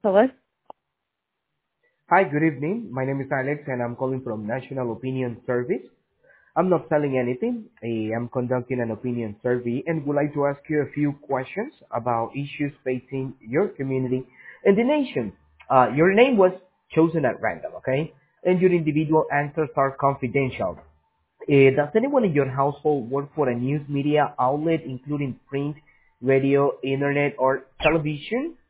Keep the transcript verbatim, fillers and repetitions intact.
Hello? Hi, good evening. My name is Alex and I'm calling from National Opinion Service. I'm not selling anything. I am conducting an opinion survey and would like to ask you a few questions about issues facing your community and the nation. Uh, your name was chosen at random, okay? And your individual answers are confidential. Uh, does anyone in your household work for a news media outlet, including print, radio, internet, or television?